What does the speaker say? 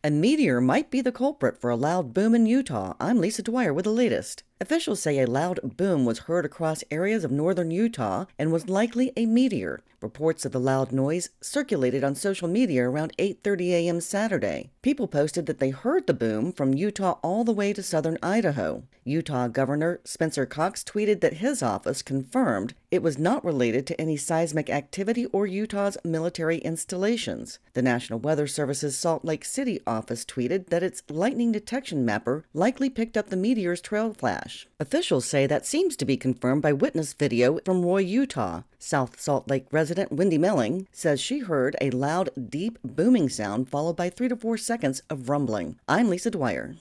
A meteor might be the culprit for a loud boom in Utah. I'm Lisa Dwyer with the latest. Officials say a loud boom was heard across areas of northern Utah and was likely a meteor. Reports of the loud noise circulated on social media around 8:30 a.m. Saturday. People posted that they heard the boom from Utah all the way to southern Idaho. Utah Governor Spencer Cox tweeted that his office confirmed it was not related to any seismic activity or Utah's military installations. The National Weather Service's Salt Lake City office tweeted that its lightning detection mapper likely picked up the meteor's trail flash. Officials say that seems to be confirmed by witness video from Roy, Utah. South Salt Lake resident Wendy Melling says she heard a loud, deep booming sound followed by 3 to 4 seconds of rumbling. I'm Lisa Dwyer.